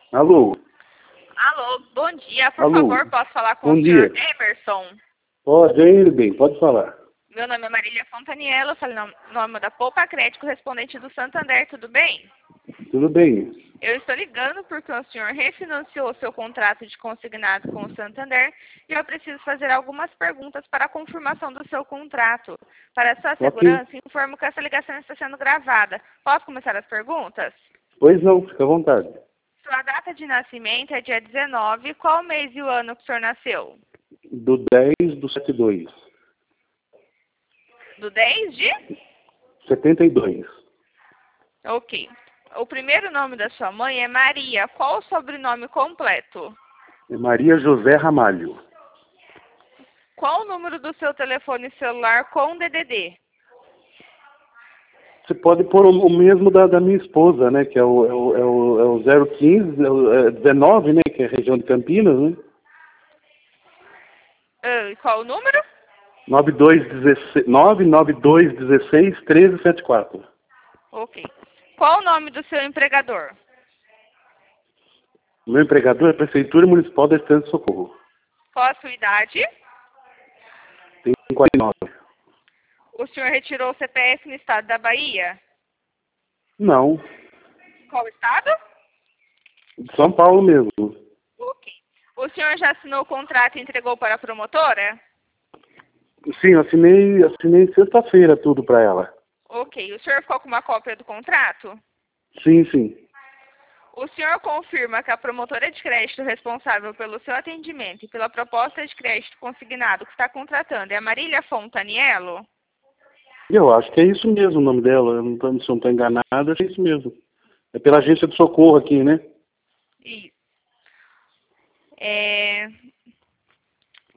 Alô? Alô, bom dia. Por Alô? favor, posso falar com Bom o senhor dia. Emerson? Pode ir bem, pode falar. Meu nome é Marília Fontaniello, eu falo em nome da Poupa Crédito, correspondente do Santander, tudo bem? Tudo bem? Eu estou ligando porque o senhor refinanciou o seu contrato de consignado com o Santander e eu preciso fazer algumas perguntas para a confirmação do seu contrato. Para sua Ok. segurança, informo que essa ligação está sendo gravada. Posso começar as perguntas? Pois não, fica à vontade. Sua data de nascimento é dia 19. Qual mês e o ano que o senhor nasceu? Do 10/7/2. Do 10 de? 72. Ok. O primeiro nome da sua mãe é Maria. Qual o sobrenome completo? É Maria José Ramalho. Qual o número do seu telefone celular com DDD? Você pode pôr o mesmo da minha esposa, né? Que é o 015, 19, né? Que é a região de Campinas, né? E qual o número? 99216 Ok. Qual o nome do seu empregador? O meu empregador é a Prefeitura Municipal da Estância de Socorro. Qual a sua idade? Tem 49. O senhor retirou o CPF no estado da Bahia? Não, Qual estado? de São Paulo mesmo. Ok. O senhor já assinou o contrato e entregou para a promotora? Sim, eu assinei sexta-feira tudo para ela. Ok. O senhor ficou com uma cópia do contrato? Sim, sim. O senhor confirma que a promotora de crédito responsável pelo seu atendimento e pela proposta de crédito consignado que está contratando é a Marília Fontaniello? Eu acho que é isso mesmo o nome dela. Eu não tô, se eu não estou enganado, é isso mesmo. É pela agência de socorro aqui, né? Isso. É,